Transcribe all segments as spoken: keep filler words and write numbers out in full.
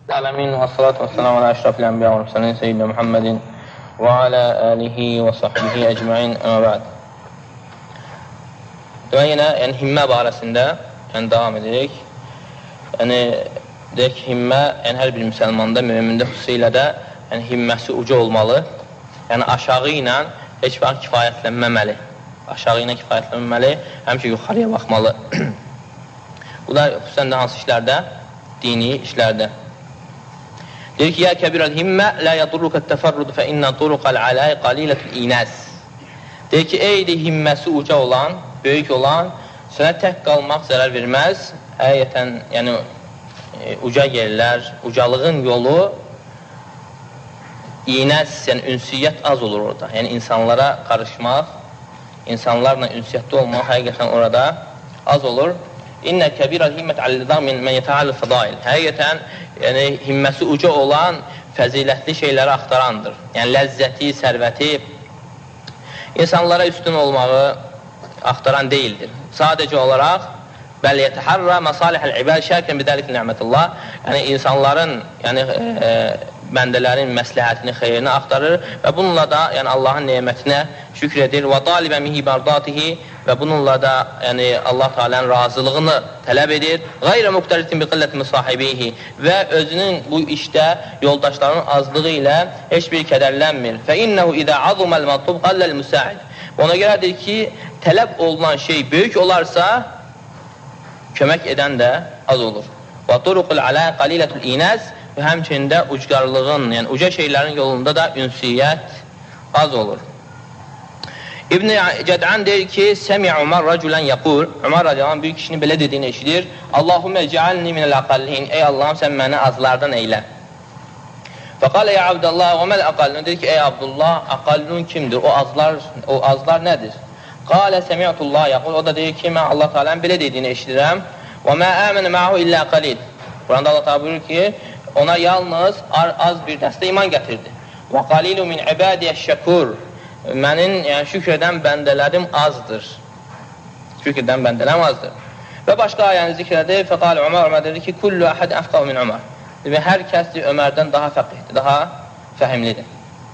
Alamin və salatu və salamu alə əşrafil ənbiya və mürsəlin seyyidina Muhammedin və alə alihi və sahbihi əcməin əmə bəd. Demək yenə, yəni himmə barəsində yəni, davam edirik. Yəni, deyək ki, himmə yəni, hər bir müsəlmanda, müəmində xüsusilə də yəni, himməsi uca olmalı. Yəni, aşağı ilə heç vaxt kifayətlənməməli. Aşağı ilə kifayətlənməməli, həmişə yuxarıya baxmalı. Bu da xüsusən də hansı işlərdə? Dini işlərdə. Deyir ki, ya kəbirəl himmə, lə yadurrukət təfərrudu fə innə turuqəl aləy qalilətül inəz. Deyir ki, eydi himməsi uca olan, böyük olan, sənə tək qalmaq zərər verməz. Həqiqətən, yəni, uca yerlər, ucalığın yolu, inəz, yəni ünsiyyət az olur orada. Yəni, insanlara qarışmaq, insanlarla ünsiyyətdə olmaq həqiqətən orada az olur. İnnə kəbirəl himmət əllidə min mən yətəalı fədail. Həqiqətən, yəni, himməsi uca olan fəzilətli şeyləri axtarandır. Yəni, ləzzəti, sərvəti insanlara üstün olmağı axtaran deyildir. Sadəcə olaraq bəl yətəhərrə məsalihəl ibəd şərkən bidəlik ni'mətullah. Yəni, insanların, yəni, e, bəndələrin məsləhətini, xeyrini axtarır və bununla da yəni, Allahın nemətinə şükr edir. Və dalibə mihi bərdatihi və bununla da yəni, Allah Teala'nın razılığını tələb edir. Qayrə müqtəritin bi qilləti müsahibihi və özünün bu işdə yoldaşlarının azlığı ilə heç bir kədərlənmir. Fə innəhu idə azuməl mətlub qalləl müsa'id. Ona görədir ki, tələb olunan şey böyük olarsa, kömək edən də az olur. Və turuqul alə qalilətül inəz və həmçində ucqarlığın, yəni uca şeylərin yolunda da ünsiyyət az olur. İbn-i Cəd'an deyir ki, Səmiə Umar rəculən yəqul, Umar rəculən bir kişinin belə dediyini eşidir, Allahümmə cəalni minəl aqallin, ey Allahım sən məni azlardan eylə. Və qalə ya Abdullah, və məl aqallin, deyir ki, ey Abdullah, aqallun kimdir, o azlar, o azlar nədir? Qalə Səmiətullah yəqul, o da deyir ki, mən Allah Teala'nın belə dediyini eşidirəm, və mə əmənə məhu illə qalil. Buranda Allah Teala buyurur ki, ona yalnız az bir dəstə iman gətirdi. Və qalilu min ibadiyyəş şəkur. Mənin yəni, şükr edən bəndələrim azdır. Şükr edən bəndələrim azdır. Və başqa ayəni zikr edir. Fəqal Ömər, Ömər dedi ki, kullu əhəd əfqav min Ömər. Demək, hər kəs Ömərdən daha fəqihdir, daha fəhimlidir.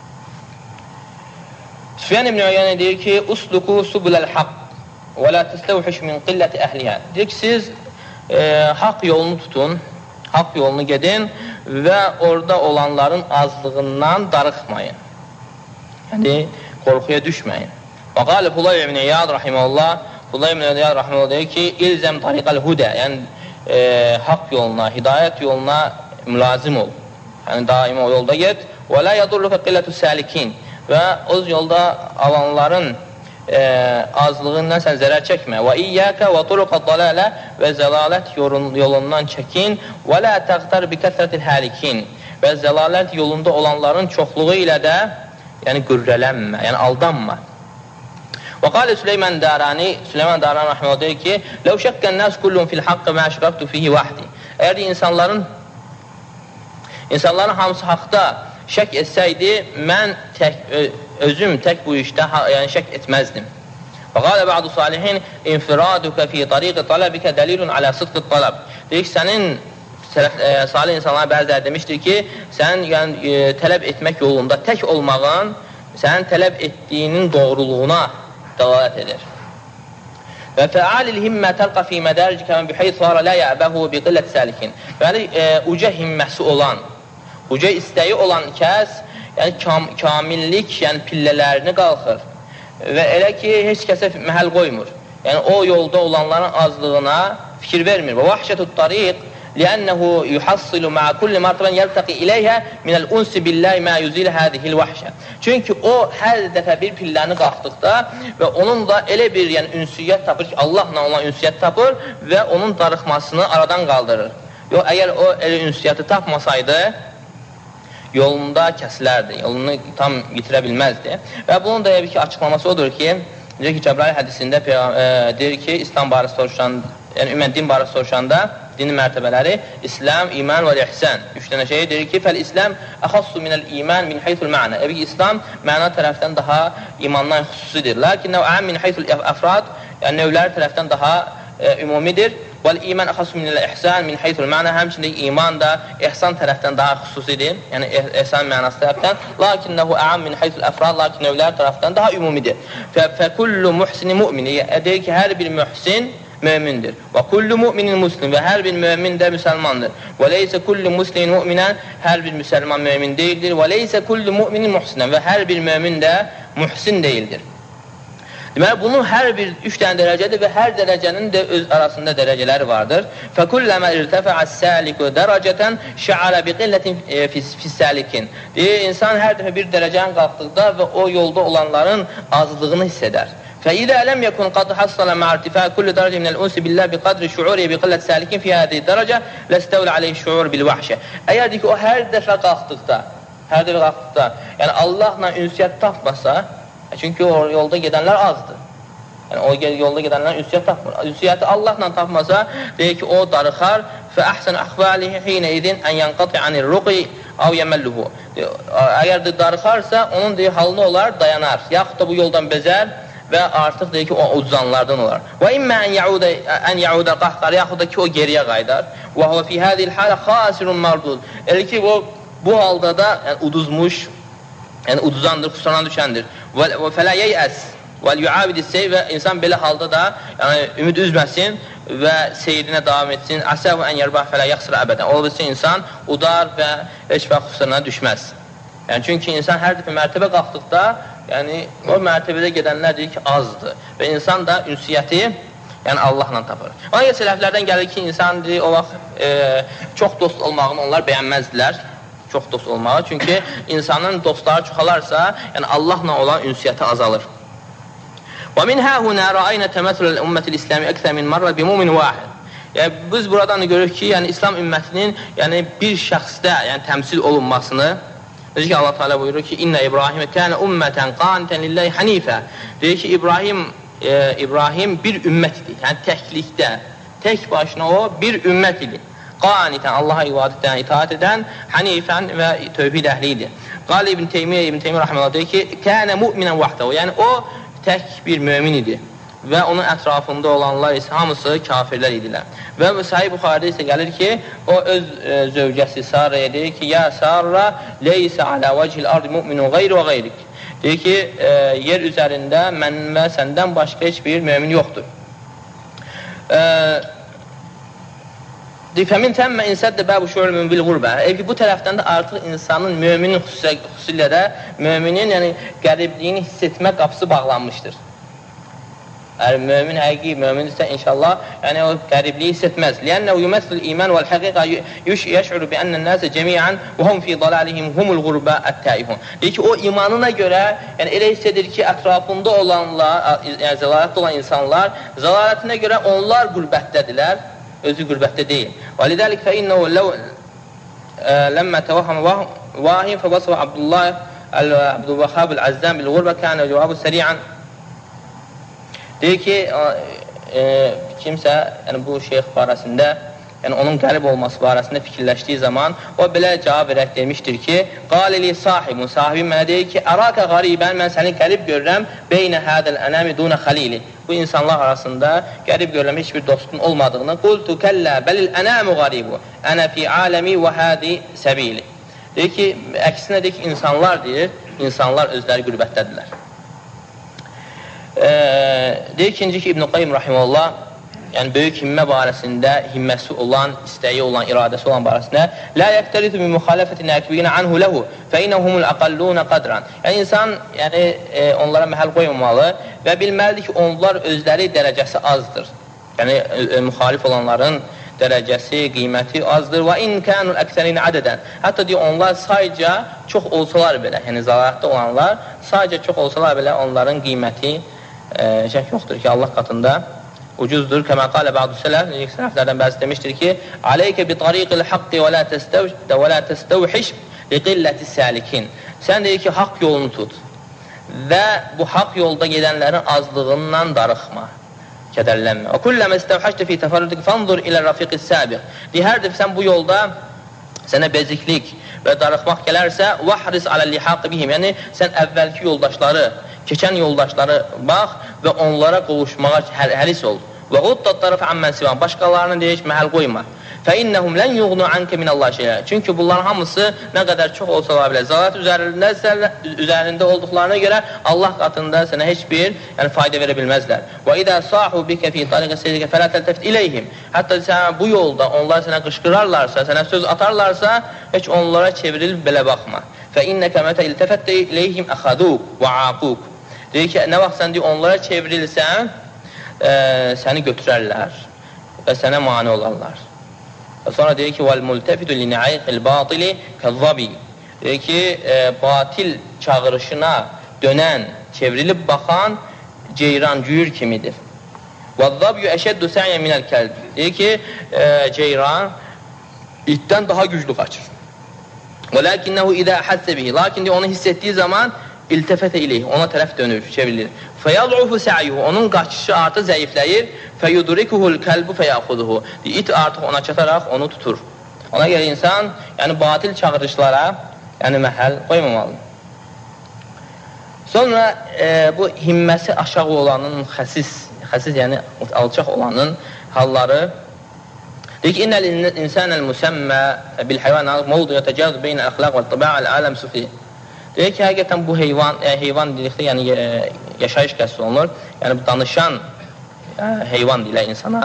Süfyan ibn Uyeyyə deyir ki, usluku subuləl haqq və la təstəvhiş min qilləti əhliyyə. Deyir ki, siz e, haqq yolunu tutun, haqq yolunu gedin və orada olanların azlığından darıxmayın. Yəni, qorxuya düşməyin. Və qalə Fulay ibn İyad rahiməllah, Fulay ibn İyad rahiməllah deyir ki, ilzəm tariqəl hudə, yəni e, haqq yoluna, hidayət yoluna mülazim ol. Yəni, daima o yolda get. Və lə yadurluqə qillətü səlikin və o yolda alanların e, azlığından sən zərər çəkmə. Və iyyəkə və turuqə dalalə və zəlalət yolundan çəkin. Və lə təqtar bi kəsrətil həlikin və zəlalət yolunda olanların çoxluğu ilə də yəni qürrələnmə, yəni aldanma. Və qalə Süleyman Darani, Süleyman Darani rəhməllah deyir ki, ləv şəkkən nəs kullun fil haqqı mə əşrəqtu fihi vahdi. Əgər insanların insanların hamısı haqda şək etsəydi, mən tək, özüm tək bu işdə yəni, şək etməzdim. Və qalə bə'du salihin, infiraduka fi tariqi talabikə dəlilun alə sıdqı talab. Deyir ki, sənin salih insanlara bəzilər demişdir ki, sən yəni, e, tələb etmək yolunda tək olmağın sənin tələb etdiyinin doğruluğuna dəlalət edir. Və fəalil himmə təlqa fi mədərci kəmən biheyt sonra lə yəbəhu bi qillət səlikin. Yəni, e, uca himməsi olan, uca istəyi olan kəs yəni, kam, kamillik yəni, pillələrini qalxır və elə ki, heç kəsə məhəl qoymur. Yəni, o yolda olanların azlığına fikir vermir. Və vahşətut tariq لأنه يحصل مع كل مرتبة يلتقي إليها من الأنس بالله ما يزيل هذه الوحشة. Çünki o hər dəfə bir pilləni qalxdıqda və onun da elə bir yəni, ünsiyyət tapır ki, Allahla olan ünsiyyət tapır və onun darıxmasını aradan qaldırır. Yox, əgər o elə ünsiyyəti tapmasaydı, yolunda kəsilərdi, yolunu tam yitirə bilməzdi. Və bunun da bir ki, açıqlaması odur ki, deyir ki, Cəbrail hədisində e, deyir ki, İslam barəsi soruşan, yəni ümumən din barəsi soruşanda dinin mərtəbələri İslam, iman və ihsan. Üç dənə şey deyir ki, fəl-İslam əxassu minəl iman min haythul mə'na. Əbi İslam məna tərəfdən daha imandan xüsusidir. Lakin nəv'ən min haythul əfrad, yəni növləri tərəfdən daha e, ümumidir. Vəl-iman əxasu minəl-ihsan min haythul məna. Həmçində iman da ihsan tərəfdən daha xüsusidir. Yəni ihsan mənası tərəfdən. Lakinnəhu a'am min haythul əfrad. Lakinnəvlər tərəfdən daha ümumidir. Fə-kullu muhsini mu'min. Deyir ki, hər bir mühsin mömindir. Və kullu mu'minin muslim. Və hər bir mömin də müsəlmandır. Və leysə kullu muslimin mu'minən. Hər bir müsəlman mömin deyildir. Və leysə kullu mu'minin muhsinən. Və hər bir mömin də muhsin deyildir. Deməli, bunun hər bir üç dənə dərəcədir və hər dərəcənin də öz arasında dərəcələri vardır. فَكُلَّمَا اِرْتَفَعَ السَّالِكُ دَرَجَةً شَعَرَ بِقِلَّةٍ فِي السَّالِكِينَ. Deyir, insan hər dəfə bir dərəcəni qalxdıqda və o yolda olanların azlığını hiss edər. فَإِذَا لَمْ يَكُنْ قَدْ حَصَّلَ مَعَ ارْتِفَاعِ كُلِّ دَرَجَةٍ مِنَ الْأُنْسِ بِاللّٰهِ بِقَدْرِ شُعُورِهِ بِقِلَّةِ السَّالِكِينَ فِي هَذِهِ الدَّرَجَةِ لَاسْتَوْلَ عَلَيْهِ الشُّعُورُ بِالْوَحْشِ. Əgər deyir ki, o hər dəfə qalxdıqda, hər dəfə qalxdıqda, yəni Allahla ünsiyyət tapmasa, çünki o yolda gedənlər azdır. Yəni, o yolda gedənlər ünsiyyət tapmır. Ünsiyyəti Allahla tapmasa, deyir ki, o darıxar. فَأَحْسَنُ أَخْفَالِهِ حِينَ اِذٍ اَنْ يَنْقَطِ عَنِ الرُّقِي اَوْ يَمَلُّهُ. Əgər de, darıxarsa, onun deyir, halını olar, dayanar. Yaxud da bu yoldan bezər və artıq deyir ki, o uzanlardan olar. وَإِمَّا أَنْ يَعُودَ قَحْقَرِ. Yaxud da ki, o geriyə qaydar. وَهُوَ فِي هَذِهِ الْحَالَ خَاسِرٌ مَرْدُودٌ. Elə ki, o, bu halda da yəni, uduzmuş, yəni uduzandır, xusuran düşəndir. وَفَلَا يَيْأَسْ وَلْيُعَابِدِ sey və insan belə halda da yəni, ümid üzməsin və seyrinə davam etsin. Əsəvü ən yərbah fələ yaxsır əbədən. Ola bilsin, insan udar və heç vaxt xüsuruna düşməz. Yəni, çünki insan hər dəfə mərtəbə qalxdıqda, yəni, o mərtəbədə gedənlər deyir ki, azdır. Və insan da ünsiyyəti yəni, Allahla tapır. Ona görə sələflərdən gəlir ki, insan deyir, o vaxt e, çox dost olmağını onlar bəyənməzdilər. Çox dost olmağı. Çünki insanın dostları çoxalarsa, yəni Allahla olan ünsiyyəti azalır. وَمِنْ هَا هُنَا رَأَيْنَا تَمَثُلَ الْأُمَّةِ الْإِسْلَامِ أَكْثَرَ مِنْ مَرَّةٍ بِمُؤْمِنٍ وَاحِدٍ. Yəni, biz buradan görürük ki, yəni, İslam ümmətinin yəni, bir şəxsdə yəni, təmsil olunmasını, deyir ki, Allah Teala buyurur ki, İnna İbrahimə kənə ümmətən qanitən lillahi hanifə. Deyir ki, İbrahim, e, İbrahim bir ümmət idi, yəni təklikdə, tək başına o bir ümmət idi. Qanitən, Allaha ibadətdən itaat edən, hanifən və tövhid əhli idi. Qali İbn Teymiyyə, İbn Teymiyyə Rahmanullah deyir ki, kənə müminən vaxtəvə, yəni o tək bir mömin idi və onun ətrafında olanlar isə hamısı kafirlər idilər. Və Sahih Buxaridə isə gəlir ki, o öz e, zövcəsi Saraya deyir ki, Ya Sarra, leysə alə vəcihil ardı müminun qeyri və qeyrik. Deyir ki, e, yer üzərində mən və səndən başqa heç bir mömin yoxdur. Fəmin təmmə insəddə bəbu şuurun bil qurbə. Bu tərəfdən də artıq insanın, möminin xüsusilə də möminin yəni, qəribliyini hiss etmə qapısı bağlanmışdır. Əgər mömin həqiqi mömindirsə inşallah yəni, o qəribliyi hiss etməz. Lənnə yuməsil iman vəl həqiqə yəş'uru bi ənnən nəsə cəmiyyən və hum fi dalalihim humul qurbə ət-təifun. Deyir ki, o imanına görə yəni, elə hiss edir ki, ətrafında olanlar, yəni zəlalətdə olan insanlar, zəlalətine görə onlar qürbətdədirlər, özü qürbətdə deyil. Və lidəlik fə innəhu ləmmə təvəhəm vahim fə basıvə Abdullah Abdülvəhab əl-Əzzəm bil-qurbə kənə cavabı səriən. Deyir ki, e, kimsə yəni, bu şeyx barəsində, yəni onun qərib olması barəsində fikirləşdiyi zaman o belə cavab verək demişdir ki, qalili sahibun, sahibim mənə deyir ki, ərəkə qaribən, mən səni qərib görürəm, beynə hədəl ənəmi dunə xəlili. Bu insanlar arasında qərib görürəm, heç bir dostun olmadığını. Qultu kəllə bəlil ənəmu qaribu, ənə fi aləmi və hədi səbili. Deyir ki, əksinə deyir ki, insanlar deyir, insanlar özləri qürbətdədirlər. E, deyir ikinci ki, İbn-i Qayyim Rahimullah, yəni böyük himmə barəsində himməsi olan, istəyi olan, iradəsi olan barəsində la yəqtəritu bi müxalifəti nəqbiyinə anhu ləhu fə innəhumul əqallunə qadran. Yəni insan yəni, e, onlara məhəl qoymamalı və bilməlidir ki, onlar özləri dərəcəsi azdır. Yəni e, müxalif olanların dərəcəsi, qiyməti azdır. Və in kənul əksərin ədədən. Hətta deyir, onlar sayca çox olsalar belə, yəni zəlalətdə olanlar sayca çox olsalar belə onların qiyməti e, şək yoxdur ki, Allah qatında ucuzdur. Kəmə qalə bə'du sələf, sələflərdən bəzi demişdir ki, Aleykə bi tariqil haqqi və lə təstəvhiş li qilləti səlikin. Sən deyir ki, haqq yolunu tut və bu haqq yolda gedənlərin azlığından darıxma, kədərlənmə. Və kulləmə istəvhəşdə fi təfərrüdük fanzur ilə rafiqi səbiq. Deyir, hər dəfə sən bu yolda sənə beziklik və darıxmaq gələrsə, vəhris alə lihaqı bihim. Yəni, sən əvvəlki yoldaşları, keçən yoldaşları bax və onlara qovuşmağa hər həris ol. Və quddat taraf amman sivan, başqalarını deyək, məhəl qoyma. Fəinnəhum lən yuğnu ankə minəllahi şeyə. Çünki bunların hamısı nə qədər çox olsa bilər, zalət üzərində, üzərində olduqlarına görə Allah qatında sənə heç bir yəni, fayda verə bilməzlər. Və idə sahu bikə fi tariqə seyrikə fələ təltəfit iləyhim. Hətta sən bu yolda onlar sənə qışqırarlarsa, sənə söz atarlarsa, heç onlara çevrilib belə baxma. Fəinnəkə mətə iltəfətdə iləyhim əxaduk və aquq. Deyir ki, nə vaxt sən deyir, onlara çevrilsən, e, səni götürərlər və sənə mani olarlar. Və sonra deyir ki, وَالْمُلْتَفِدُ لِنَعَيْقِ الْبَاطِلِ كَذَّبِ. Deyir ki, e, batil çağırışına dönən, çevrilib baxan ceyran, cüyür kimidir. وَالذَّبْيُ أَشَدُّ سَعْيًا مِنَ الْكَلْبِ. Deyir ki, e, ceyran itdən daha güclü qaçır. وَلَكِنَّهُ اِذَا حَسَّ بِهِ. Lakin deyir, onu hiss etdiyi zaman iltəfətə iləyh, ona tərəf dönür, çevrilir. فَيَضْعُفُ سَعْيُهُ. Onun qaçışı artıq zəifləyir. فَيُدْرِكُهُ الْكَلْبُ فَيَأْخُذُهُ. İt artıq ona çataraq onu tutur. Ona görə insan yəni batil çağırışlara yəni məhəl qoymamalı. Sonra e, bu himməsi aşağı olanın xəsis, xəsis yəni alçaq olanın halları deyir ki, İnnəl insənəl müsəmmə bil-heyvan mevdu yətəcəvz beynə əxlaq və tıbə'əl aləm sufi. Deyir ki, həqiqətən bu heyvan, e, heyvan dedikdə yəni e, yaşayış qəsd olunur. Yəni bu danışan e, heyvan deyirlər insana.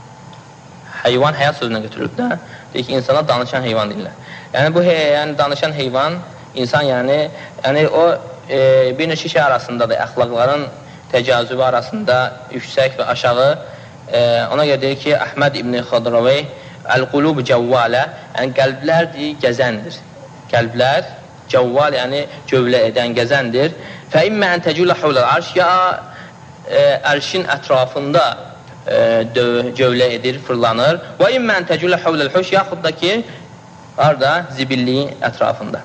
Heyvan həyat sözünə götürülür də. Deyir ki, insana danışan heyvan deyirlər. Yəni bu he, yəni danışan heyvan insan yəni yəni o e, bir neçə şey arasında da əxlaqların təcazübü arasında yüksək və aşağı. E, ona görə deyir ki, Əhməd İbn Xadravey Əl-Qulub Cəvvalə, yəni qəlblər deyir, gəzəndir. Qəlblər cəvval, yəni cövlə edən, gəzəndir. Fəimmə ən təcülə havləl arş, ya e, ərşin ətrafında e, cövlə edir, fırlanır. Və immə ən təcülə havləl huş, yaxud da ki, arada zibilliyin ətrafında.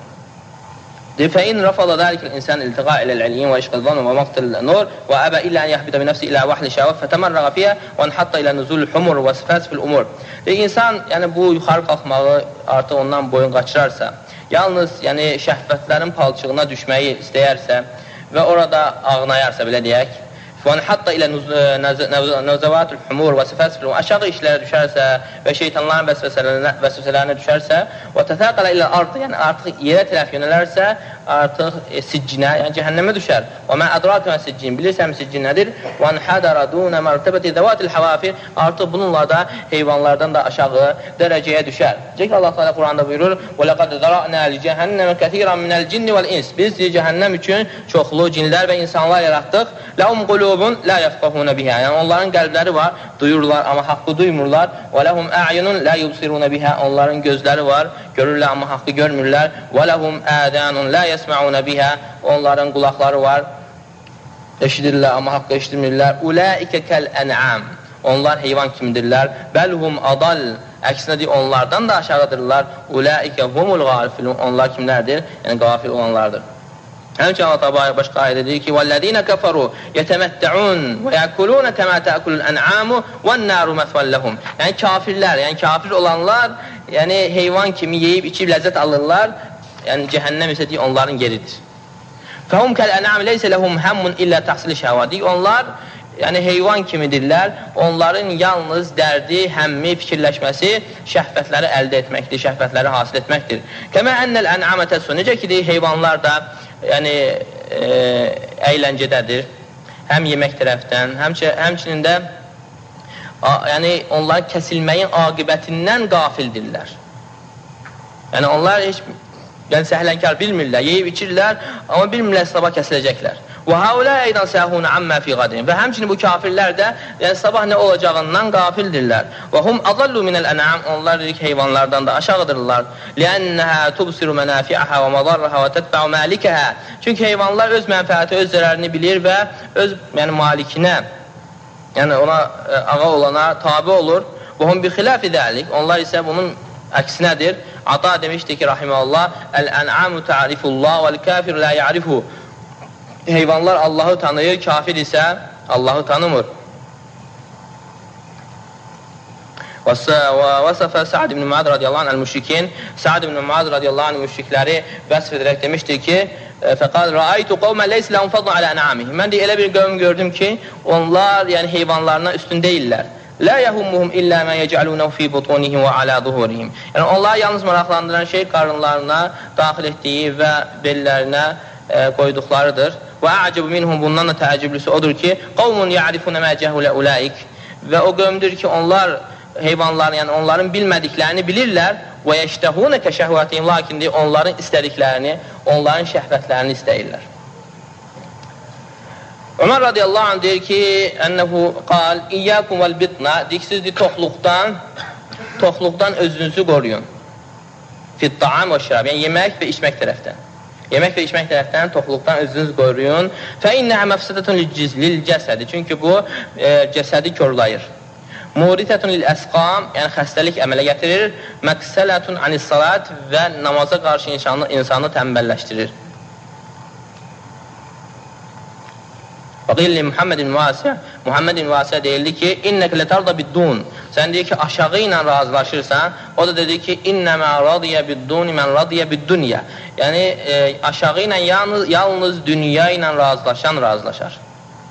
فإن رفض ذلك الإنسان الالتقاء إلى العليين وعشق الظن ومقتل النور وأبى إلا أن يحبط بنفسه إلى وحل الشهوات فتمرغ فيها وانحط إلى نزول الحمر وسفاس في الأمور. İnsan yəni bu yuxarı qalxmağı artıq ondan boyun qaçırarsa, yalnız yəni şəhvətlərin palçığına düşməyi istəyərsə və orada ağnayarsa belə deyək, وَنْحَطَّ إِلَى نَوْزَوَاتُ الْحُمُورِ وَسِفَاسِ فِلْمُ aşağı işlərə düşərsə və şeytanların vəsvəsələrinə düşərsə وَتَثَاقَلَ إِلَى الْأَرْضِ yəni artıq yerə tərəf yönələrsə artıq e, siccinə, yəni cəhənnəmə düşər. وَمَا أَدْرَاكَ مَا سِجِّنْ bilirsən siccin nədir? وَنْحَدَرَ دُونَ مَرْتَبَةِ ذَوَاتِ الْحَوَافِرِ artıq bununla da heyvanlardan da aşağı dərəcəyə düşər. Cək Allah Teala Quranda buyurur وَلَقَدْ ذَرَأْنَا لِجَهَنَّمَ كَثِيرًا مِنَ الْجِنِّ وَالْإِنْسِ biz cəhənnəm üçün çoxlu cinlər və insanlar yaratdıq. لَهُمْ قُلُوبٌ لَا يَفْقَهُونَ بِهَا yəni onların qəlbləri var, duyurlar amma haqqı duymurlar. وَلَهُمْ أَعْيُنٌ لَا يُبْصِرُونَ بِهَا onların gözləri var, görürlər amma haqqı görmürlər. وَلَهُمْ آذَانٌ لَا يَسْمَعُونَ بِهَا onların qulaqları var, eşidirlər amma haqqı eşitmirlər. Ulaikə kəl-ən'am onlar heyvan kimidirlər. Bəlhum adal əksinə deyir, onlardan da aşağıdırlar. Ulaikə humul qafilun onlar kimlərdir? Yəni qafil olanlardır. Həmçinin Allah Teala başqa ayədə deyir ki: "Vəllezîne keferû yetematta'ûn və ya'kulûn kemâ ta'kulul en'âmu ve'n-nâru mesven lehum." Yəni kafirlər, yəni kafir olanlar, yəni heyvan kimi yeyib içib ləzzət alırlar. Yəni cəhənnəm isə deyir, onların yeridir. Fəhum kəl-ən'am leysə lehum hammun illə tahsil şəhvati. Onlar yəni heyvan kimidirlər. Onların yalnız dərdi, həmmi, fikirləşməsi şəhvətləri əldə etməkdir, şəhvətləri hasil etməkdir. Kəmə ennel en'amə təsfun. Necə ki deyir, heyvanlar da yəni e, əyləncədədir. Həm yemək tərəfdən, həmçə, həmçinin də a, yəni onların kəsilməyin aqibətindən qafildirlər. Yəni onlar heç yəni səhlənkar bilmirlər, yeyib içirlər, amma bilmirlər sabah kəsiləcəklər. Və haula eydan səhun amma fi qadin. Və həmçinin bu kafirlər də yəni sabah nə olacağından qafildirlər. Və hum adallu minəl en'am onlar dedik heyvanlardan da aşağıdırlar. Li'annaha tubsiru manafi'aha və madarraha və tetba'u malikəha. Çünki heyvanlar öz mənfəəti, öz zərərini bilir və öz yəni malikinə, yəni ona ağa olana tabe olur. Və hum bi xilafi zalik. Onlar isə bunun əksinədir. Ata demişdi ki, rahimehullah, "El-en'amu ta'rifullah ve'l-kafir la ya'rifu." Heyvanlar Allahı tanıyır, kafir isə Allahı tanımır. Və vəsəfə Sa'd ibn Mu'ad radiyallahu anh el-müşrikin. Sa'd ibn Mu'ad radiyallahu anh müşrikləri vəsf edərək demişdir ki, Fəqal rəaytu qawman laysa lahum fadlun ala an'amihim. Mən də elə bir qövm gördüm ki, onlar yəni heyvanlarına üstün deyillər. La yahummuhum illa ma yec'alunahu fi butunihim və ala zuhurihim. Yəni onlar yalnız maraqlandıran şey qarınlarına daxil etdiyi və bellərinə e, qoyduqlarıdır. Və a'cabu minhum, bundan da təəccüblüsü odur ki, qawmun ya'rifuna ma cahula ulaik. Və o qövmdür ki, onlar heyvanların, yəni onların bilmədiklərini bilirlər və yeştəhunə kəşəhvətihim, lakin deyir, onların istədiklərini, onların şəhvətlərini istəyirlər. Ömər radiyallahu anh deyir ki, ənəhu qal, İyyəkum vəl-bitna, deyir ki, siz deyir, toxluqdan, toxluqdan özünüzü qoruyun. Fid-ta'am və şirab, yəni yemək və içmək tərəfdən. Yemək və içmək tərəfdən toxluqdan özünüzü qoruyun. Fə-innəhə məfsədətun lil-cəsədi, çünki bu, e, cəsədi körlayır. Muritətun lil-əsqam, yəni xəstəlik əmələ gətirir. Məqsələtun anis-salat və namaza qarşı insanı, insanı tənbəlləşdirir. Fəqilli Muhammedin Vasiyə, Muhammedin Vasiyə deyildi ki, İnnək lətarda biddun, sən deyir ki, aşağı ilə razılaşırsan, o da dedi ki, İnnəmə radiyə bidduni, mən radiyə biddunya, yəni e, aşağı ilə yalnız, yalnız dünya ilə razılaşan razılaşar.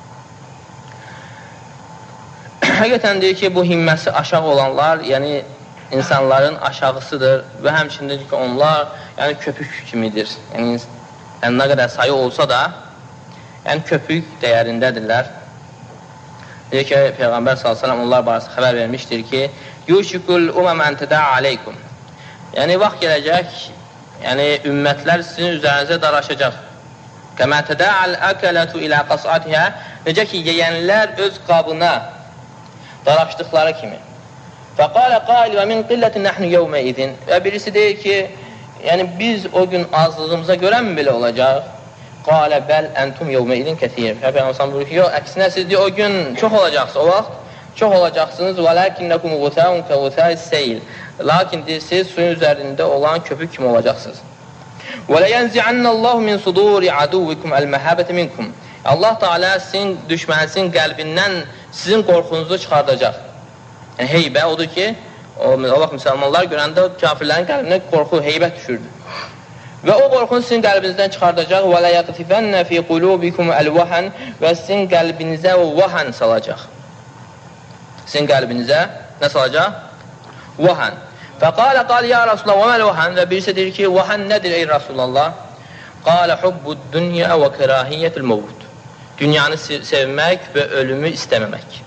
Həqiqətən deyir ki, bu himməsi aşağı olanlar, yəni insanların aşağısıdır və həmçində ki, onlar yəni köpük kimidir. Yəni, yəni nə qədər sayı olsa da, yəni köpük dəyərindədirlər. Deyir ki, Peyğəmbər sallallahu əleyhi və səlləm onlar barəsi xəbər vermişdir ki, Yuşikul umam ən təda'a aleykum. Yəni, vaxt gələcək, yəni ümmətlər sizin üzərinizə daraşacaq. Kəmə təda'al əkələtu ilə qas'atihə, necə ki, yeyənlər öz qabına daraşdıqları kimi. Fəqalə qail və min qillətin nəhnu yevmə idin. Və birisi deyir ki, yəni biz o gün azlığımıza görə mi belə olacaq? Qalə bəl əntum yevmə idin kəthir. Peyğəmbər buyurur ki, yox, əksinə siz deyir, o gün çox olacaqsınız, o vaxt çox olacaqsınız. Və ləkinnəkum qutəun kəvutəis seyl. Lakin deyir, siz suyun üzərində olan köpük kimi olacaqsınız. Və ləyənzi'annəllahu min suduri aduvikum əl-məhəbəti minkum. Allah Teala sizin düşməninizin qəlbindən sizin qorxunuzu çıxardacaq. Yəni, heybə odur ki, o, o vaxt müsəlmanlar görəndə kafirlərin qəlbinə qorxu, heybət düşürdü. Və o qorxunu sizin qəlbinizdən çıxardacaq. Və lə yəqtifənnə fi qulubikum əl-vəhən, və sizin qəlbinizə o vəhən salacaq. Sizin qəlbinizə nə salacaq? Vəhən. Fəqalə qal ya Rasulallah, və məl vəhən? Və birisi deyir ki, vəhən nədir ey Rasulallah? Qalə hubbud dünya və kərahiyyətul mevud. Dünyanı sevmək və ölümü istəməmək.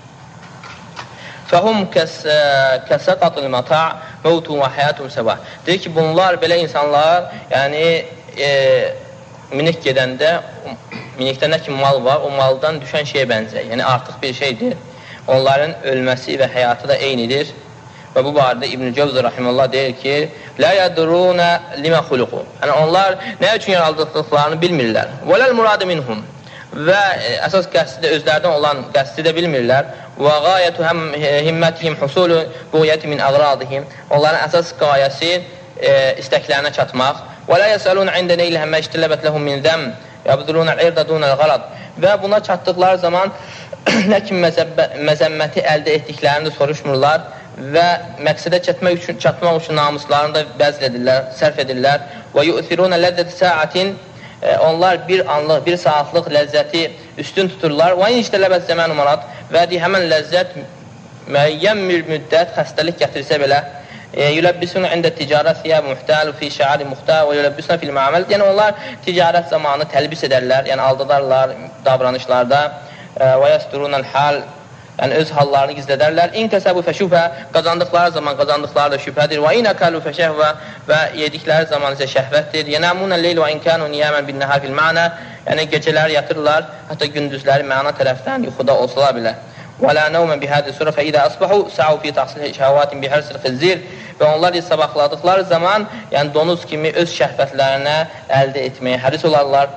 Fəhum kəsəqatul mata' mevtun və həyatun səvah. Deyir ki, bunlar belə insanlar, yəni e, minik gedəndə, minikdə nə ki mal var, o maldan düşən şeyə bənzər. Yəni artıq bir şeydir. Onların ölməsi və həyatı da eynidir. Və bu barədə İbn-i Cəvzi rahiməllah deyir ki, lə yədrunə limə xuluqu. Yəni onlar nə üçün yaraldıqlarını bilmirlər. Və ləl muradı minhum. Və əsas qəsdi də özlərdən olan qəsdi də bilmirlər. Və qayətü həm himmətihim husulu buğyəti min əqradihim. Onların əsas qayəsi e, istəklərinə çatmaq. Və lə yəsəlun ində neyli həmmə iştələbət ləhum min zəm yəbdurunə irdə dunəl qalad. Və buna çatdıqları zaman nə ki məzəmməti əldə etdiklərini də soruşmurlar və məqsədə çatmaq üçün, çatmaq üçün namuslarını da bəzl edirlər, sərf edirlər. Və yu'thirunə ləzzəti səatin, onlar bir anlıq, bir saatlıq ləzzəti üstün tuturlar. Və iniştələbət zəmən umarat, və həmən ləzzət müəyyən bir müddət xəstəlik gətirsə belə, yüləbbisun ində ticarət thiyab muhtəlu fi şəari muhtəl və yüləbbisun fil məməl. Yəni onlar ticarət zamanı təlbis edərlər, yəni aldadarlar davranışlarda və yəsturunəl hal, yəni öz hallarını gizlədərlər. İn kəsəbu fəşüfə, qazandıqları zaman qazandıqları da şübhədir. Və in əkəlu fəşəhvə, və yedikləri zaman isə şəhvətdir. Yənəmunə leyl və inkənu niyəmən bin nəhər fil mənə, yəni gecələr yatırlar, hətta gündüzləri məna tərəfdən yuxuda olsalar belə. Və lə nəvmən bihədi surə fə idə əsbəhu səu fi təxsil şəhvatin bihərsil xizir, və onlar sabahladıqları zaman, yəni donuz kimi öz şəhvətlərinə əldə etməyə həris olarlar.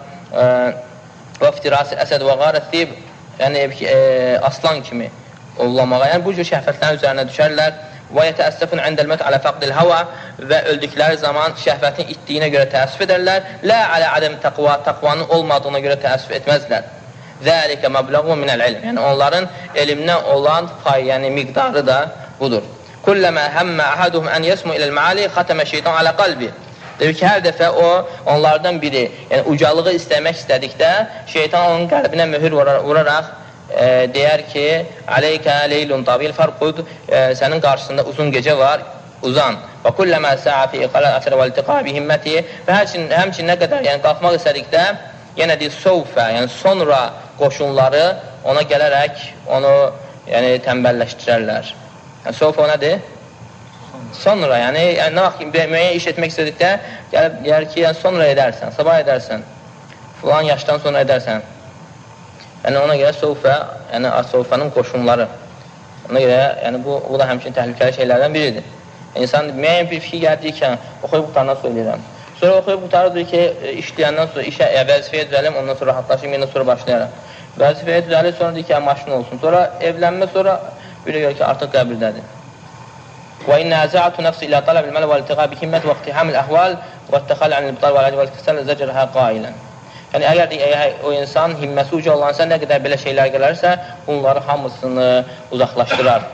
Və iftirası əsəd və qarət thib, yəni e, aslan kimi ollamağa, yəni bu cür şəhvətlərin üzərinə düşərlər. Və yətəəssəfun əndəlmət alə fəqdil hava, və öldükləri zaman şəhvətin itdiyinə görə təəssüf edərlər. Lə alə ədəm təqva, təqvanın olmadığına görə təəssüf etməzlər. Zəlikə məbləğu minəl ilm, yəni onların elmdən olan pay, yəni miqdarı da budur. Kulləmə həmmə əhəduhum ən yəsmu iləl məali xətəmə şeytan alə qalbi. Deyir ki, hər dəfə o, onlardan biri, yəni ucalığı istəmək istədikdə, şeytan onun qəlbinə mühür vuraraq e, deyər ki, Aleykə leylun tabil farqud, e, sənin qarşısında uzun gecə var, uzan. Və kulləmə sə'a fi iqalə əsrə və iltiqabi himməti və həmçin nə qədər, yəni qalxmaq istədikdə, yenə deyir, sovfə, yəni sonra qoşunları ona gələrək onu yəni, tənbəlləşdirərlər. Yəni, sovfə o nədir? Sonra, yəni, yəni nə vaxt müəyyən iş etmək istədikdə, gəlib deyər ki, yəni, sonra edərsən, sabah edərsən, filan yaşdan sonra edərsən. Yəni, ona görə sovfə, yəni, sovfənin qoşunları. Ona görə, yəni, bu, bu da həmçin təhlükəli şeylərdən biridir. İnsan müəyyən bir fikir gəldikən, oxuyub qutarından söyləyirəm. Sonra oxuyub qutarıdır ki, işləyəndən sonra işə, e, vəzifəyə düzəlim, ondan sonra rahatlaşım, yenə sonra başlayarım. Vəzifəyə düzəlir, sonra deyir ki, maşın olsun. Sonra evlənmə, sonra bir görə ki, artıq qəbirdədir. Və innə əzə'atu nəfsi ilə talabil mələ və iltiqabi himmət və iqtihamil əhval və ittəxal anil-ibtal və ləci və il-kəsəl zəcərhə qailən. Yəni, əgər, əgər o insan himməsi uca olansa, nə qədər belə şeylər gələrsə, bunları hamısını uzaqlaşdırar.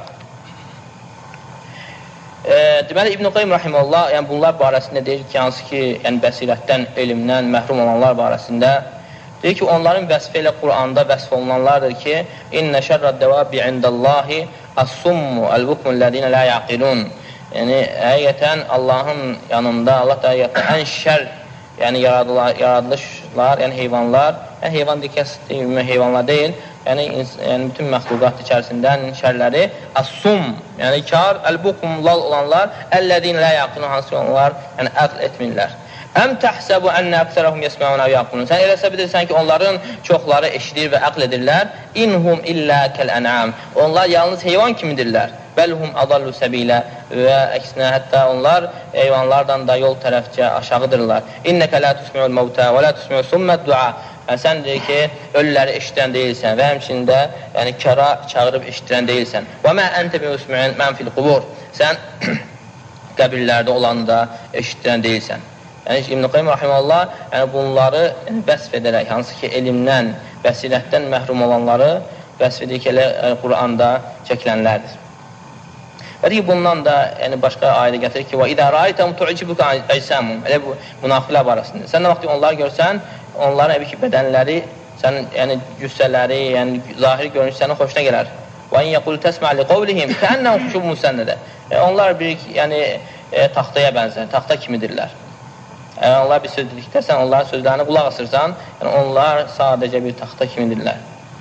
E, deməli, İbn-i Qayyim Rahimullah, yəni bunlar barəsində deyir ki, hansı ki, yəni bəsirətdən, elmdən məhrum olanlar barəsində deyir ki, onların vəsfə ilə Qur'anda vəsf olunanlardır ki, İnnə şərrəd dəvabi indəllahi əs-summu əl-bukmullədinə lə yaqilun. Yəni, həqiqətən Allahın yanında, Allah da həqiqətən ən şər, yəni yaradılışlar, yəni heyvanlar, yəni heyvan dikəs heyvanlar deyil, yəni, yəni bütün məxluqat içərisindən şərləri əs-sum, yəni kar, əl-bukum, lal olanlar, əl-lədinə lə yaqilun, hansı onlar, yəni əql etmirlər. Əm təhsəbu ənnə əksərəhum yəsməun əv yaqulun. Sən eləsə bilirsən ki, onların çoxları eşidir və əql edirlər. İnhum illə kəl-ənəm. Onlar yalnız heyvan kimidirlər. Bəlhum adallu səbilə və əksinə hətta onlar heyvanlardan da yol tərəfcə aşağıdırlar. İnnəkə lə tusmi'ul məvtə və lə tusmi'u summəd dua. Yəni, sən deyir ki, ölüləri eşidən deyilsən və həmçində yəni, kəra çağırıb eşidən deyilsən. Və mə əntə bimusmi'in mən fil qubur. Sən qəbirlərdə olanı da eşidən deyilsən. Yəni, İbn-i Qayyim Rahimullah yəni, bunları yəni, vəsf edərək, hansı ki, elmdən, bəsirətdən məhrum olanları vəsf edir ki, yəni, Qur'anda çəkilənlərdir. Və deyir, bundan da yəni, başqa ayədə gətirir ki, وَإِذَا رَأَيْتَهُمْ تُعْجِبُكَ أَجْسَامُهُمْ. Elə bu münafiqlər barəsində. Sən nə vaxt onları görsən, onların əbii ki, bədənləri, sənin yəni, cüssələri, yəni, zahiri görünüş sənin xoşuna gələr. وَاِنْ يَقُلْ تَسْمَعْ لِقَوْلِهِمْ كَأَنَّهُمْ خُشُوبٌ مُسَنَّدَ. Yəni, onlar bir, yəni, e, taxtaya bənzər, taxta kimidirlər. Yəni, onlar bir söz dedikdə, sən onların sözlərini qulaq asırsan, yəni, onlar sadəcə bir taxta kimidirlər.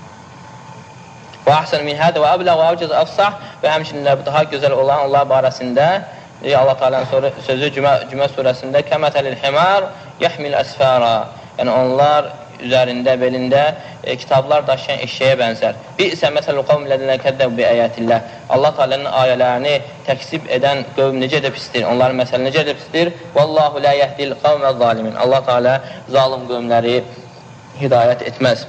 Və əhsən min hədə və əblə və əvcəz əfsah və həmçinlər daha gözəl olan onlar barəsində Allah Teala'nın sözü Cümə, Cümə surəsində kəmətəlil himar yəhmil əsfəra. Yəni, onlar üzərində, belində e, kitablar daşıyan eşeğə bənzər. Bi'sə məsəlü qavm lədinə kəddəb bi əyətilləh. Allah Teala'nın ayələrini təksib edən qövm necə də pisdir, onların məsələ necə də pisdir. Vallahu lə yəhdil qavmə zalimin. Allah Teala zalim qövmləri hidayət etməz.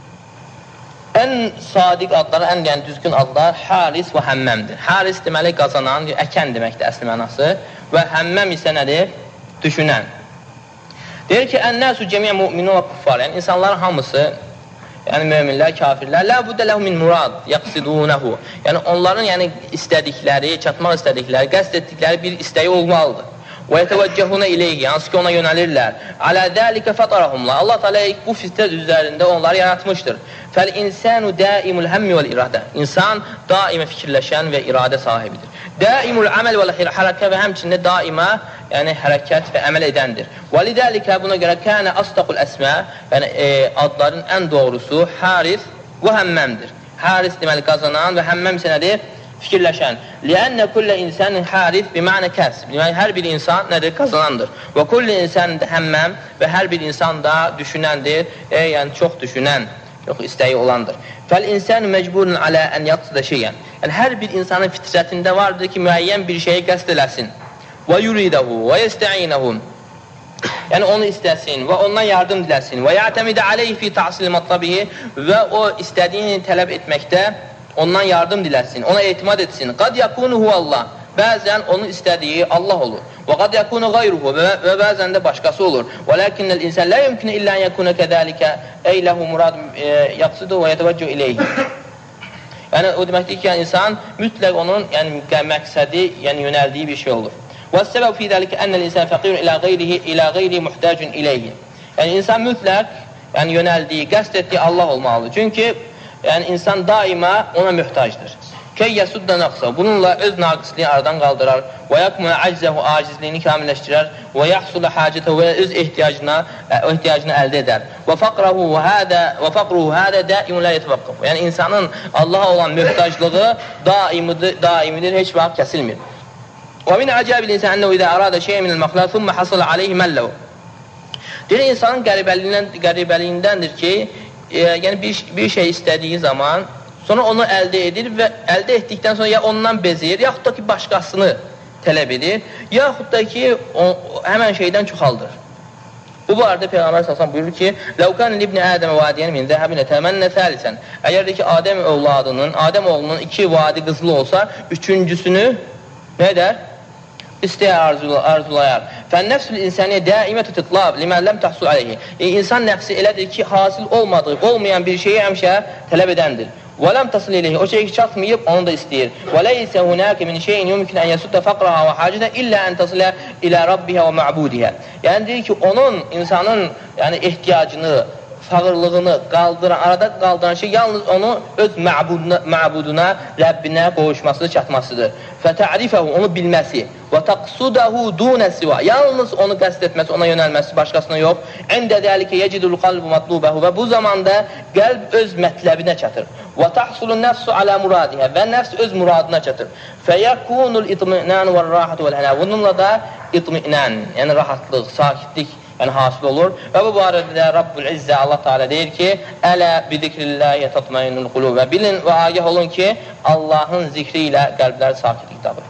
Ən sadiq adları, ən yəni, düzgün adlar haris və həmməmdir. Haris deməli qazanan, əkən deməkdir əsli mənası və həmməm isə nədir? Düşünən. Deyir ki, ən-nəsu cəmiyə mü'minun və kuffar. Yəni, insanların hamısı, yəni möminlər, kafirlər, lə buddə ləhu min murad, yəqsidunəhu. Yəni, onların yəni, istədikləri, çatmaq istədikləri, qəsd etdikləri bir istəyi olmalıdır. Və yətəvəccəhunə iləyhi, hansı ki ona yönəlirlər. Alə dəlikə fətarahumla. Allah Teala bu fitrət üzərində onları yaratmışdır. Fəl-insanu daimul həmmi vəl-iradə. İnsan daimə fikirləşən və iradə sahibidir. Daimul əməl vəl-hərəkə və həmçində daimə yəni hərəkət və əməl edəndir. Və lidəlikə buna görə kənə astaqul əsmə, yəni e, adların ən doğrusu haris və həmməmdir. Haris deməli qazanan və həmməm isə nədir? Fikirləşən. Liənnə kullə insanın haris bimənə kəsb. Yəni, hər bir insan nədir? Qazanandır. Və kullə insan həmməm və hər bir insan da düşünəndir. E, yəni, çox düşünən, çox istəyi olandır. Fəl-insan məcburun alə ən yaqsıda şeyən. Yəni, hər bir insanın fitrətində vardır ki, müəyyən bir şeyi qəsd eləsin. Və yuridəhu və yəstə'inəhu. Yəni, onu istəsin və ondan yardım diləsin. Və yətəmidə aleyhi fi tahsil matlabihi və o istədiyini tələb etməkdə ondan yardım diləsin, ona etimad etsin. Qad yakunu huvallah. Bəzən onun istədiyi Allah olur. Və qad yakunu qayruhu və, və bəzən də başqası olur. Və lakinnəl insan la yumkinu illa an yakuna kəzəlikə eyləhu murad yaqsidu və yetəvəccüh ileyhi. Yəni, o deməkdir ki, yəni, insan mütləq onun yəni, məqsədi, yəni yönəldiyi bir şey olur. Və səbəb fi zəlikə ənəl insan fəqirun ilə qeyrihi ilə qeyri muhtacun ileyhi. Yəni insan mütləq yəni yönəldiyi, qəsd etdiyi Allah olmalıdır. Çünki yəni insan daima ona möhtacdır. Key yasudda naqsa. Bununla öz naqisliyini aradan qaldırar. Və yakmuna aczəhu acizliyini kamilləşdirər. Və yahsulu hacətəhu və öz ehtiyacına, o ehtiyacını əldə edər. Və faqruhu hada və faqruhu hada daimun la yetavaqqaf. Yəni insanın Allaha olan möhtaclığı daimidir, daimidir, heç vaxt kəsilmir. Və min acabil insan ennehu iza arada şey'en min al-makhluqat thumma hasala alayhi mallahu. Deyir insanın qəribəliyindən qəribəliyindəndir ki, e, yəni bir bir şey istədiyi zaman sonra onu əldə edir və əldə etdikdən sonra ya ondan bezir, yaxud da ki başqasını tələb edir, yaxud da ki o, həmən şeydən çoxaldır. Bu barədə Peyğəmbər sallallahu buyurur ki: "Ləv kana libni Adəm vadiyan min zəhabin təmənna salisan." Əgər də ki Adəm övladının, Adəm oğlunun iki vadi qızılı olsa, üçüncüsünü nə edər? İstəyər, arzulayar. Fənnəfsul insaniyə daimətü titlab limən ləm təhsul aleyhi. E, insan nəfsi elədir ki, hasil olmadığı, olmayan bir şeyi həmişə tələb edəndir. Və ləm təsil ileyhi. O şey ki, çatmayıb, onu da istəyir. Və leysə hunəkə min şeyin yumkin ən yəsirdə fəqraha və hacədə illə ən təsilə ilə Rabbihə və mə'budihə. Yəni, deyir ki, onun, insanın yəni, ehtiyacını, fağırlığını qaldıran, arada qaldıran şey yalnız onu öz məbuduna, məbuduna Rəbbinə qovuşması, çatmasıdır. Fətərifəhu, onu bilməsi və təqsudahu dunə siva, yalnız onu qəsd etməsi, ona yönəlməsi, başqasına yox. Əndə dəlikə yecidul qalbu matlubəhu və bu zamanda qəlb öz mətləbinə çatır. Və təhsulun nəfsu alə muradihə və nəfs öz muradına çatır. Fəyəkunul itmi'nan və rahatu vəl hənə. Bununla da itmi'nan, yəni rahatlıq, sakitlik yəni hasil olur. Və bu barədə də Rabbul İzzə Allah Teala deyir ki: "Ələ bi zikrillahi tatma'innul qulub." Və bilin və agah olun ki, Allahın zikri ilə qəlblər sakitlik tapır.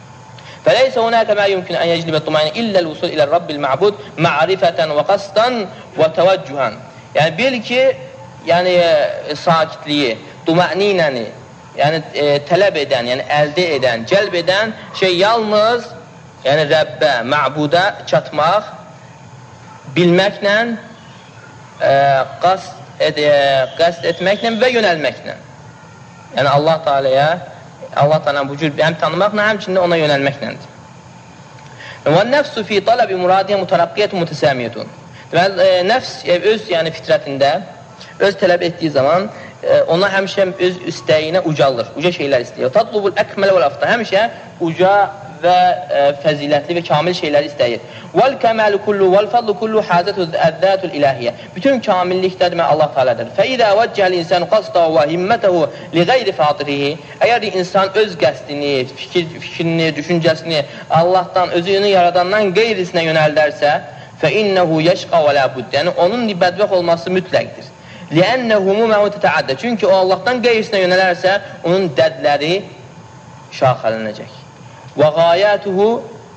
Fəleysə hunəkə mə yumkin ən yeclibə tumayni illəl-vusul ilə Rabbil mə'bud ma'rifətən və qasdan və təvəccühən. Yəni bil ki, yəni sakitliyi, tuma'ninəni, yəni e, tələb edən, yəni əldə edən, cəlb edən şey yalnız yəni Rəbbə, mə'buda çatmaq, bilməklə, e, qasd, ed, e, qasd etməklə və yönəlməklə. Yəni Allah Teala'ya, Allah Teala bu cür həm tanımaqla, həmçində ona yönəlməklədir. Və nəfsu fi talabi muradiyyə mutaraqqiyyətun mütəsəmiyyətun. Deməli, e, nəfs e, öz yəni fitrətində, öz tələb etdiyi zaman e, ona həmişə öz istəyinə ucalır, uca şeylər istəyir. Tatlubul əkmələ vəl afta, həmişə uca və e, fəzilətli və kamil şeyləri istəyir. Vəl kəməlu kullu vəl fadlu kullu hazətu əzzətul ilahiyyə. Bütün kamillikdə demək Allah Teala'dır. Fəidə vəccəl insanu qasdahu və himmətəhu li qeyri fatirihi. Əgər insan öz qəsdini, fikir, fikrini, düşüncəsini Allahdan, özünü yaradandan qeyrisinə yönəldərsə, fə innəhu yəşqa və lə budd. Yəni onun bədbəxt olması mütləqdir. Liənnəhu müməhu tətəaddə. Çünki o Allahdan qeyrisinə yönələrsə, onun dərdləri şaxələnəcək. Və qayətuhu,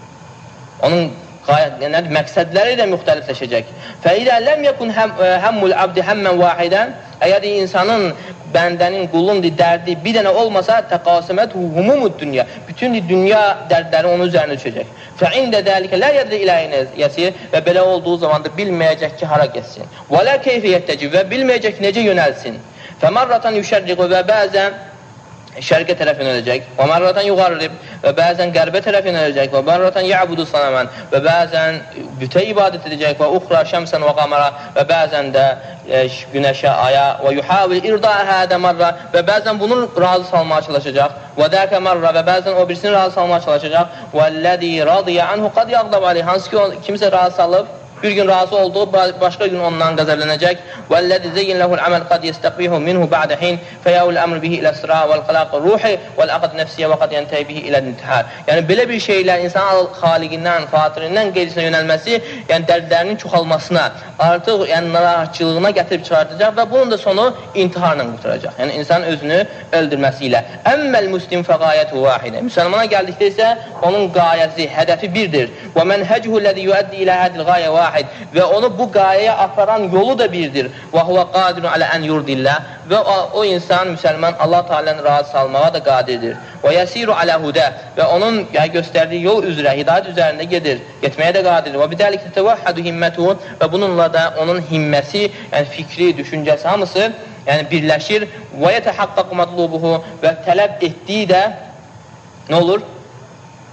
onun qayət, yəni, məqsədləri də müxtəlifləşəcək. Fəidə ləm yəkun həmmul abdi həmmən vahidən, əgər insanın, bəndənin, qulun dərdi bir dənə olmasa, təqasimət humumud dünya, bütün dünya dərdləri onun üzərinə düşəcək. Fəində dəlikə lə yədri iləyinə yəsir və belə olduğu zaman da bilməyəcək ki, hara geçsin. Və lə keyfiyyətdəci və bilməyəcək ki, necə yönəlsin. Fəmarratan yüşərriqü və bəzən şərqə tərəf yönələcək, və mərratan yuqarrib və bəzən qərbə tərəf yönələcək, və mərratan yəbudu sanəmən və bəzən bütə ibadət edəcək, və uxra şəmsən və qamara və bəzən də e, günəşə, aya və yuhavil irda hədə mərra və bəzən bunu razı salmaya çalışacaq, və dəkə mərra və bəzən o birisini razı salmaya çalışacaq, və ləzi radiyə anhu qad yaqdab aleyh, hansı ki kimsə razı salıb, bir gün razı olduğu, başqa gün ondan qəzəblənəcək. وَالَّذِي زَيِّنْ لَهُ الْعَمَلْ قَدْ يَسْتَقْبِيهُ مِنْهُ بَعْدَ حِينٍ فَيَوْ الْأَمْرُ بِهِ إِلَى الصِّرَاءِ وَالْقَلَاقِ الرُّوحِ وَالْأَقْدِ نَفْسِيَ وَقَدْ يَنْتَهِي بِهِ إِلَى الْاِنْتِحَارِ. Yəni belə bir şeylər insan xaliqindən, fatirindən qeyrisinə yönəlməsi, yəni dərdlərinin çoxalmasına, artıq yəni narahatçılığına gətirib çıxartacaq və bunun da sonu intiharla qutaracaq. Yəni insan özünü öldürməsi ilə. Əmməl muslim fəqayətu vahidə. Müsəlmana gəldikdə isə onun qayəsi, hədəfi birdir. Və mənhəcuhu ləzi yuəddi ilə hədil qayə vahid. Və onu bu qayəyə aparan yolu da birdir. Və huvə qadirun alə ən yurdillah. Və o, o insan, müsəlman, Allah Teala'nın razı salmağa da qadirdir. Və yəsiru alə hudə. Və onun yəni, göstərdiyi yol üzrə, hidayət üzərində gedir. Getməyə də qadirdir. Və bidəlik təvəhhədu himmətuhu. Və bununla da onun himməsi, yəni fikri, düşüncəsi hamısı yəni birləşir. Və yətəhaqqaq matlubuhu. Və tələb etdiyi də nə olur?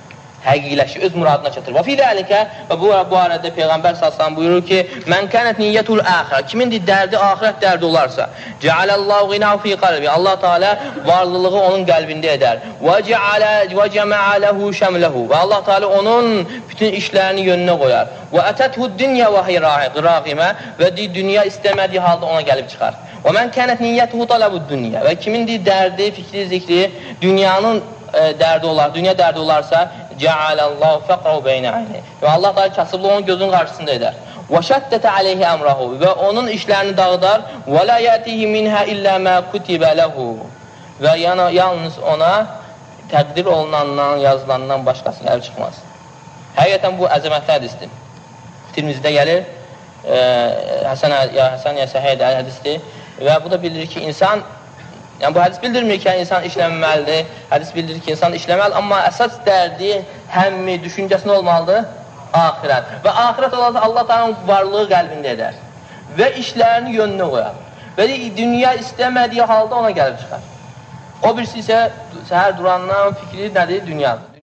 həqiqiləşir, öz muradına çatır. Və fi zəlikə, və bu, bu arada Peyğəmbər sallallahu buyurur ki, mən kənət niyyətul əxirə, kimindir dərdi, axirət dərdi olarsa, cəaləllahu ğinav fi qalbi, Allah Teala varlılığı onun qəlbində edər. Və cəmə'ələhu şəmləhu, və Allah Teala onun bütün işlərini yönünə qoyar. Və ətəthu dünya və hiraqimə, və dünya istəmədiyi halda ona gəlib çıxar. Və mən kənət niyyətuhu talabu dünya, və kimindir dərdi, fikri, zikri, dünyanın e, dərdi olar, dünya dərdi olarsa, cəalallahu fəqrahu beynə ayni, və Allah da kasıblığı onun gözünün qarşısında edər. Və şəddətə aleyhi əmrahu, və onun işlərini dağıdar, və la yətihi minhə illə mə kutibə ləhu, və yalnız ona təqdir olunandan, yazılandan başqası gəlib çıxmaz. Həqiqətən bu əzəmətli hədisdir. Tirmizdə gəlir, e, Həsən ya Həsən ya Səhiyyə hədisdir və bu da bildirir ki, insan, yəni bu hədis bildirmir ki, insan işləməməlidir, hədis bildirir ki, insan işləməli, amma əsas dərdi, həmmi, düşüncəsində olmalıdır, axirət. Və axirət olarsa Allah Teala'nın varlığı qəlbində edər və işlərini yönünə qoyar və dünya istəmədiyi halda ona gəlib çıxar. O birisi isə səhər durandan fikri nədir? Dünyadır.